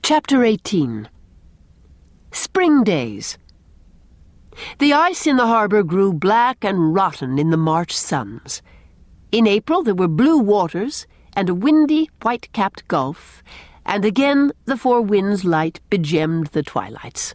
Chapter 18. Spring Days. The ice in the harbour grew black and rotten in the March suns. In April there were blue waters and a windy, white-capped gulf, and again the four winds' light begemmed the twilights.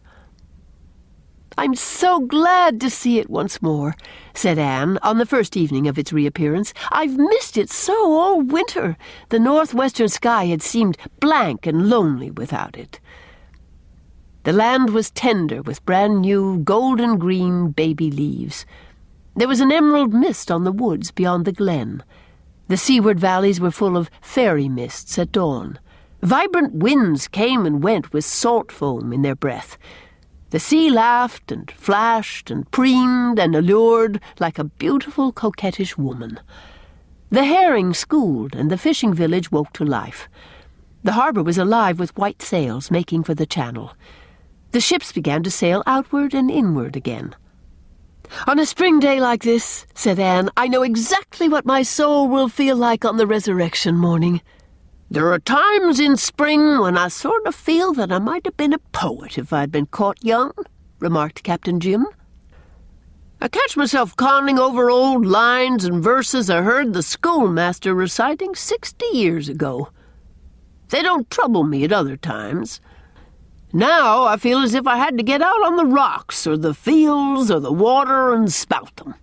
"I'm so glad to see it once more," said Anne on the first evening of its reappearance. "I've missed it so all winter. The northwestern sky had seemed blank and lonely without it." The land was tender with brand-new golden-green baby leaves. There was an emerald mist on the woods beyond the glen. The seaward valleys were full of fairy mists at dawn. Vibrant winds came and went with salt foam in their breath. The sea laughed and flashed and preened and allured like a beautiful, coquettish woman. The herring schooled and the fishing village woke to life. The harbour was alive with white sails making for the channel. The ships began to sail outward and inward again. "On a spring day like this," said Anne, "I know exactly what my soul will feel like on the resurrection morning. There are times in spring when I sort of feel that I might have been a poet if I'd been caught young," remarked Captain Jim. "I catch myself conning over old lines and verses I heard the schoolmaster reciting 60 years ago. They don't trouble me at other times. Now I feel as if I had to get out on the rocks or the fields or the water and spout them."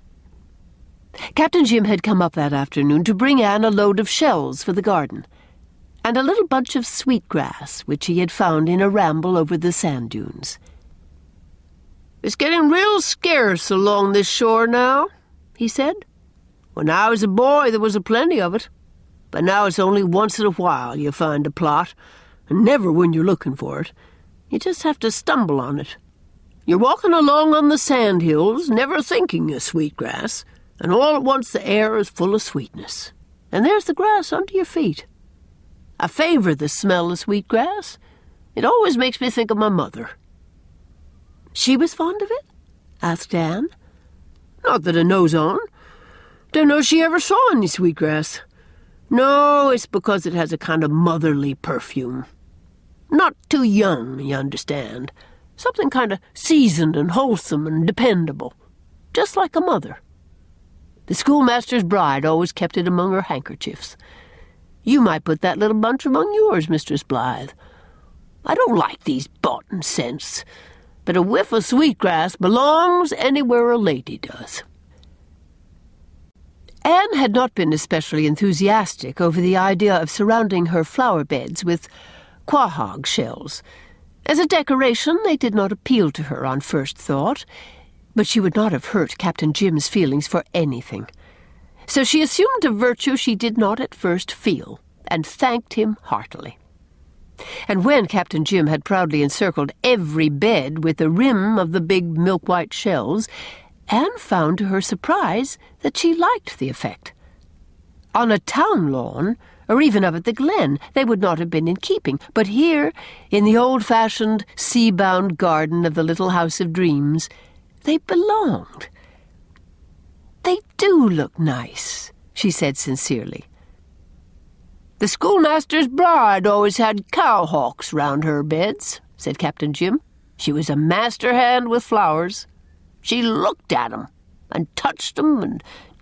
Captain Jim had come up that afternoon to bring Anne a load of shells for the garden, and a little bunch of sweetgrass which he had found in a ramble over the sand dunes. "It's getting real scarce along this shore now," he said. "When I was a boy there was a plenty of it, but now it's only once in a while you find a plot, and never when you're looking for it. You just have to stumble on it. You're walking along on the sand hills, never thinking of sweetgrass, and all at once the air is full of sweetness, and there's the grass under your feet. I favour the smell of sweetgrass. It always makes me think of my mother." "She was fond of it?" asked Anne. "Not that I knows on. Don't know she ever saw any sweetgrass. No, it's because it has a kind of motherly perfume. Not too young, you understand. Something kind of seasoned and wholesome and dependable. Just like a mother. The schoolmaster's bride always kept it among her handkerchiefs. You might put that little bunch among yours, Mistress Blythe. I don't like these boughten scents, but a whiff of sweetgrass belongs anywhere a lady does." Anne had not been especially enthusiastic over the idea of surrounding her flower beds with quahog shells. As a decoration, they did not appeal to her on first thought, but she would not have hurt Captain Jim's feelings for anything. So she assumed a virtue she did not at first feel, and thanked him heartily. And when Captain Jim had proudly encircled every bed with the rim of the big milk-white shells, Anne found to her surprise that she liked the effect. On a town lawn, or even up at the glen, they would not have been in keeping, but here, in the old-fashioned, sea-bound garden of the little House of Dreams, they belonged. "They do look nice," she said sincerely. "The schoolmaster's bride always had cowhawks round her beds," said Captain Jim. "She was a master hand with flowers. She looked at 'em, and touched 'em,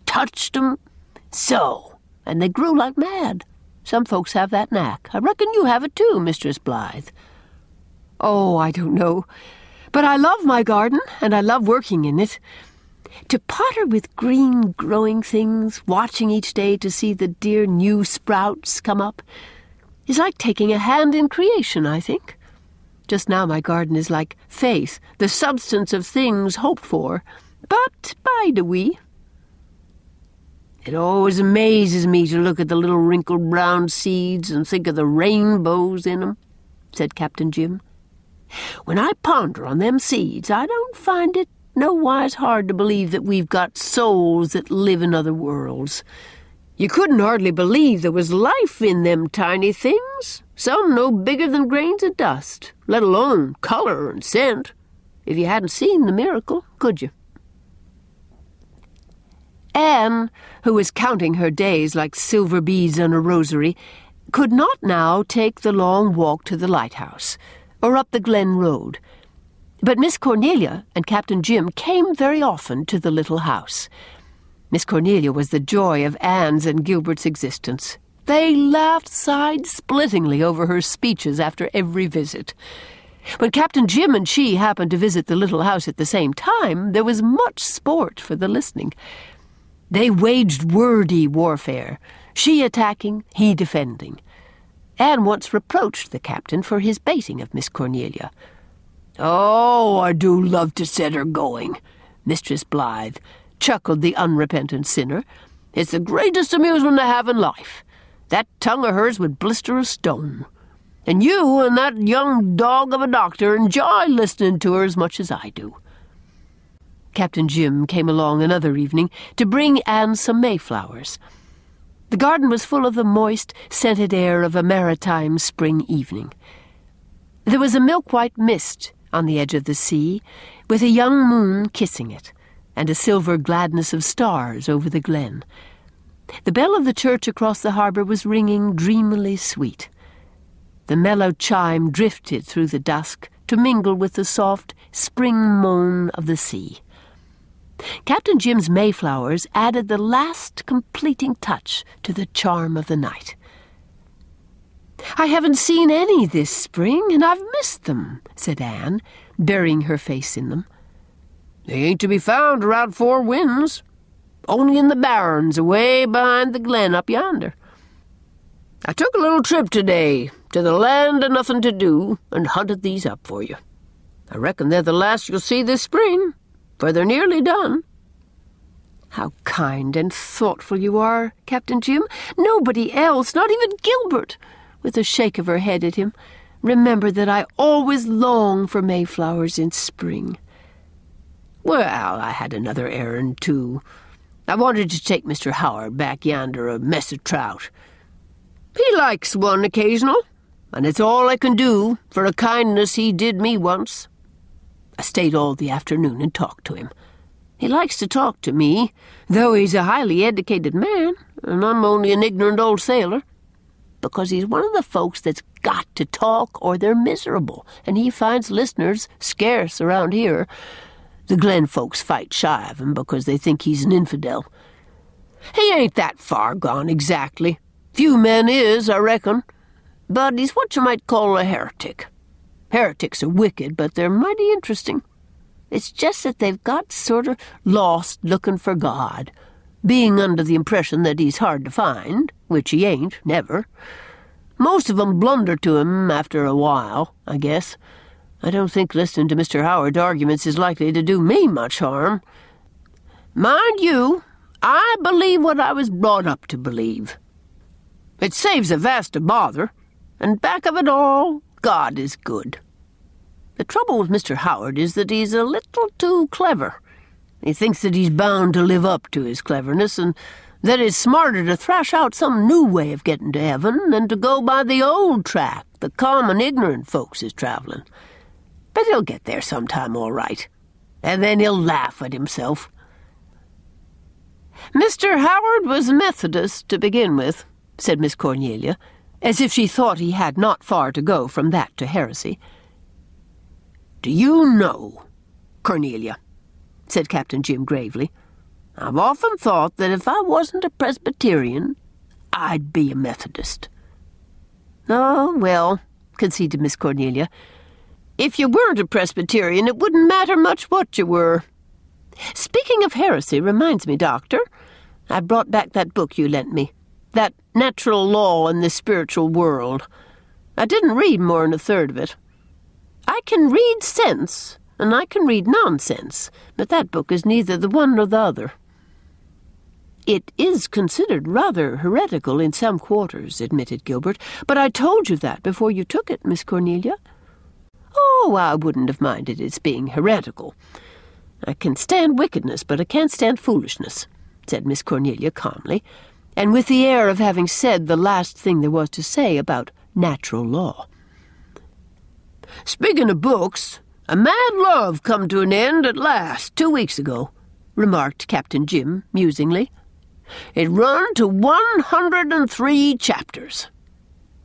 so, and they grew like mad. Some folks have that knack. I reckon you have it too, Mistress Blythe." "Oh, I don't know. But I love my garden, and I love working in it. To potter with green growing things, watching each day to see the dear new sprouts come up, is like taking a hand in creation, I think. Just now my garden is like faith, the substance of things hoped for, but bide a wee." "It always amazes me to look at the little wrinkled brown seeds and think of the rainbows in 'em," said Captain Jim. "When I ponder on them seeds, I don't find it nowise hard to believe that we've got souls that live in other worlds. You couldn't hardly believe there was life in them tiny things, some no bigger than grains of dust, let alone color and scent, if you hadn't seen the miracle, could you?" Anne, who was counting her days like silver beads on a rosary, could not now take the long walk to the lighthouse or up the Glen Road, but Miss Cornelia and Captain Jim came very often to the little house. Miss Cornelia was the joy of Anne's and Gilbert's existence. They laughed side-splittingly over her speeches after every visit. When Captain Jim and she happened to visit the little house at the same time, there was much sport for the listening. They waged wordy warfare, she attacking, he defending. Anne once reproached the captain for his baiting of Miss Cornelia. "Oh, I do love to set her going," Mistress Blythe chuckled the unrepentant sinner. "It's the greatest amusement I have in life. That tongue of hers would blister a stone. And you and that young dog of a doctor enjoy listening to her as much as I do." Captain Jim came along another evening to bring Anne some mayflowers. The garden was full of the moist, scented air of a maritime spring evening. There was a milk-white mist on the edge of the sea, with a young moon kissing it, and a silver gladness of stars over the glen. The bell of the church across the harbour was ringing dreamily sweet. The mellow chime drifted through the dusk to mingle with the soft spring moan of the sea. Captain Jim's mayflowers added the last completing touch to the charm of the night. "I haven't seen any this spring, and I've missed them," said Anne, burying her face in them. "They ain't to be found around Four Winds. Only in the barrens away behind the glen up yonder. I took a little trip today to the land of nothing to do and hunted these up for you. I reckon they're the last you'll see this spring, for they're nearly done." "How kind and thoughtful you are, Captain Jim. Nobody else, not even Gilbert," with a shake of her head at him. "Remember that I always long for mayflowers in spring." "Well, I had another errand, too. I wanted to take Mr. Howard back yonder a mess of trout. He likes one occasional, and it's all I can do for a kindness he did me once." I stayed all the afternoon and talked to him. He likes to talk to me, though he's a highly educated man, and I'm only an ignorant old sailor, because he's one of the folks that's got to talk or they're miserable, and he finds listeners scarce around here. The Glen folks fight shy of him because they think he's an infidel. He ain't that far gone exactly. Few men is, I reckon, but he's what you might call a heretic. Heretics are wicked, but they're mighty interesting. It's just that they've got sort of lost looking for God, being under the impression that he's hard to find, which he ain't, never. Most of 'em blunder to him after a while, I guess. I don't think listening to Mr. Howard's arguments is likely to do me much harm. Mind you, I believe what I was brought up to believe. It saves a vast of bother, and back of it all, God is good. The trouble with Mr. Howard is that he's a little too clever. He thinks that he's bound to live up to his cleverness, and that it's smarter to thrash out some new way of getting to heaven than to go by the old track the common ignorant folks is travelling. But he'll get there sometime all right, and then he'll laugh at himself. "Mr. Howard was a Methodist to begin with," said Miss Cornelia, as if she thought he had not far to go from that to heresy. "Do you know, Cornelia," said Captain Jim gravely, "I've often thought that if I wasn't a Presbyterian, I'd be a Methodist." "Oh, well," conceded Miss Cornelia, "if you weren't a Presbyterian, it wouldn't matter much what you were. Speaking of heresy reminds me, Doctor, I brought back that book you lent me, that Natural Law in the Spiritual World. I didn't read more than a third of it. I can read sense, and I can read nonsense, but that book is neither the one nor the other." "It is considered rather heretical in some quarters," admitted Gilbert, "but I told you that before you took it, Miss Cornelia." "Oh, I wouldn't have minded its being heretical. I can stand wickedness, but I can't stand foolishness," said Miss Cornelia calmly, and with the air of having said the last thing there was to say about natural law. "Speaking of books, A Mad Love come to an end at last 2 weeks ago," remarked Captain Jim musingly. "It run to 103 chapters.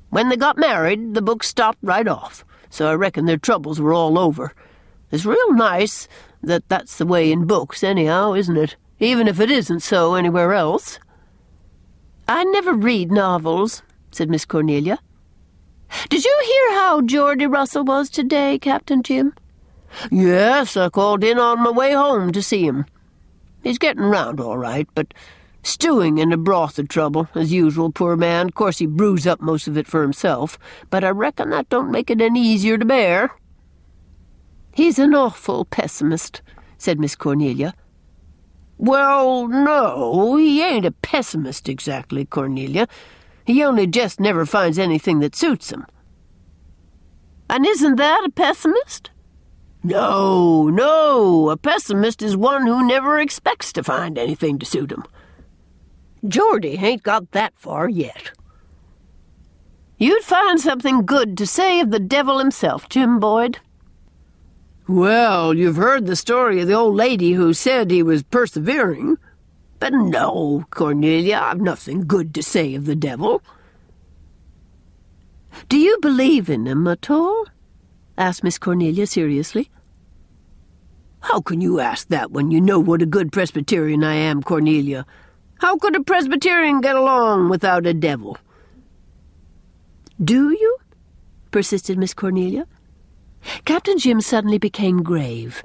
When they got married, the book stopped right off, so I reckon their troubles were all over. It's real nice that that's the way in books, anyhow, isn't it? Even if it isn't so anywhere else." "I never read novels," said Miss Cornelia. "Did you hear how Geordie Russell was today, Captain Jim?" "Yes, I called in on my way home to see him. He's getting round all right, but stewing in a broth of trouble, as usual, poor man. Of course he brews up most of it for himself, but I reckon that don't make it any easier to bear." "He's an awful pessimist," said Miss Cornelia. "Well, no, he ain't a pessimist exactly, Cornelia. He only just never finds anything that suits him." "And isn't that a pessimist?" No, a pessimist is one who never expects to find anything to suit him. Geordie ain't got that far yet." "You'd find something good to say of the devil himself, Jim Boyd." "Well, you've heard the story of the old lady who said he was persevering. But no, Cornelia, I've nothing good to say of the devil." "Do you believe in him at all?" asked Miss Cornelia seriously. "How can you ask that when you know what a good Presbyterian I am, Cornelia? How could a Presbyterian get along without a devil?" "Do you?" persisted Miss Cornelia. Captain Jim suddenly became grave.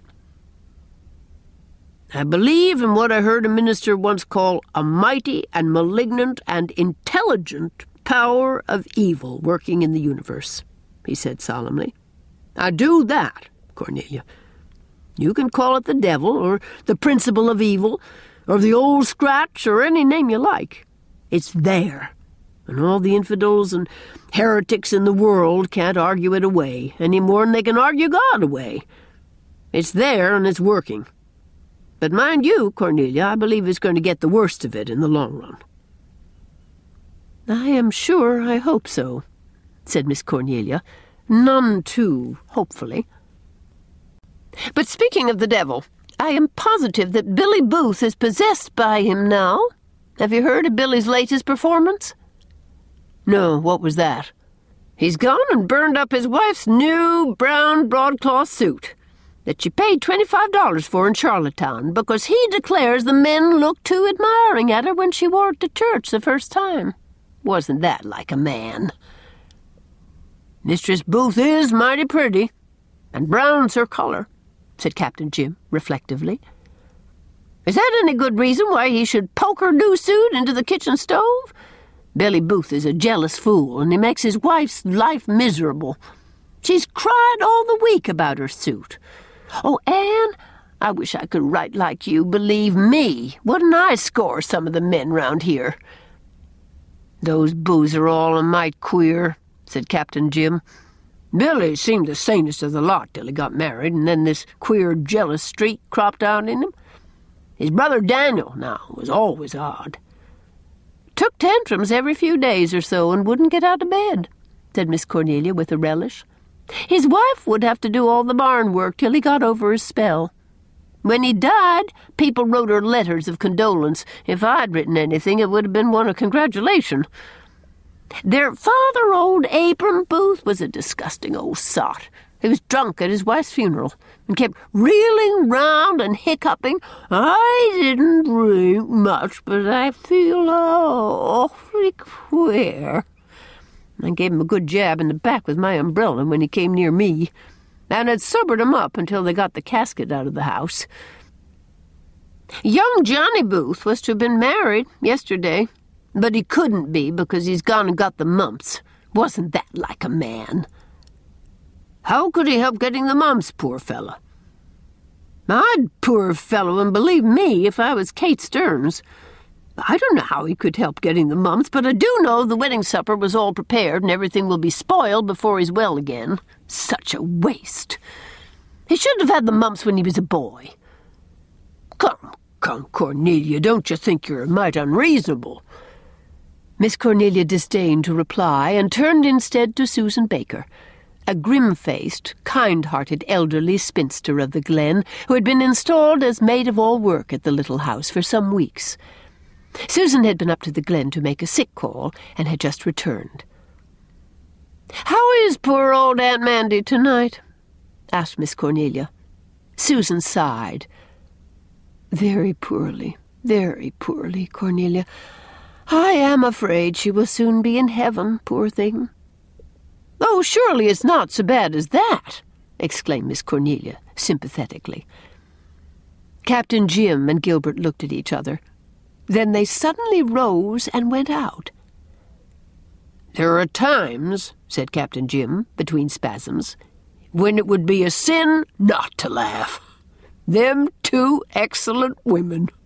"I believe in what I heard a minister once call a mighty and malignant and intelligent power of evil working in the universe," he said solemnly. "I do that, Cornelia. You can call it the devil, or the principle of evil, or the old scratch, or any name you like. It's there, and all the infidels and heretics in the world can't argue it away, any more than they can argue God away. It's there, and it's working. But mind you, Cornelia, I believe it's going to get the worst of it in the long run." "I am sure I hope so," said Miss Cornelia, none too hopefully. "But speaking of the devil, I am positive that Billy Booth is possessed by him now. Have you heard of Billy's latest performance?" "No, what was that?" "He's gone and burned up his wife's new brown broadcloth suit that she paid $25 for in Charlottetown because he declares the men looked too admiring at her when she wore it to church the first time. Wasn't that like a man?" "Mistress Booth is mighty pretty, and brown's her colour," said Captain Jim reflectively. "Is that any good reason why he should poke her new suit into the kitchen stove? Billy Booth is a jealous fool, and he makes his wife's life miserable. She's cried all the week about her suit. Oh, Anne, I wish I could write like you. Believe me, wouldn't I score some of the men round here?" "Those Booths are all a mite queer," said Captain Jim. "Billy seemed the sanest of the lot till he got married, and then this queer jealous streak cropped out in him. His brother Daniel, now, was always odd. Took tantrums every few days or so and wouldn't get out of bed," said Miss Cornelia with a relish. "His wife would have to do all the barn work till he got over his spell. When he died, people wrote her letters of condolence. If I'd written anything, it would have been one of congratulation. Their father, old Abram Booth, was a disgusting old sot. He was drunk at his wife's funeral and kept reeling round and hiccuping. 'I didn't drink much, but I feel awfully queer.' I gave him a good jab in the back with my umbrella when he came near me, and it sobered him up until they got the casket out of the house. Young Johnny Booth was to have been married yesterday, but he couldn't be because he's gone and got the mumps. Wasn't that like a man?" "How could he help getting the mumps, poor fellow?" "I'd poor fellow, and believe me, if I was Kate Stearns. I don't know how he could help getting the mumps, but I do know the wedding supper was all prepared and everything will be spoiled before he's well again. Such a waste. He shouldn't have had the mumps when he was a boy." Come, Cornelia, don't you think you're a mite unreasonable?" Miss Cornelia disdained to reply and turned instead to Susan Baker, a grim-faced, kind-hearted elderly spinster of the Glen who had been installed as maid-of-all-work at the little house for some weeks. Susan had been up to the Glen to make a sick call and had just returned. "How is poor old Aunt Mandy tonight?" asked Miss Cornelia. Susan sighed. Very poorly, Cornelia. I am afraid she will soon be in heaven, poor thing." "Oh, surely it's not so bad as that," exclaimed Miss Cornelia sympathetically. Captain Jim and Gilbert looked at each other. Then they suddenly rose and went out. "There are times," said Captain Jim, between spasms, "when it would be a sin not to laugh. Them two excellent women."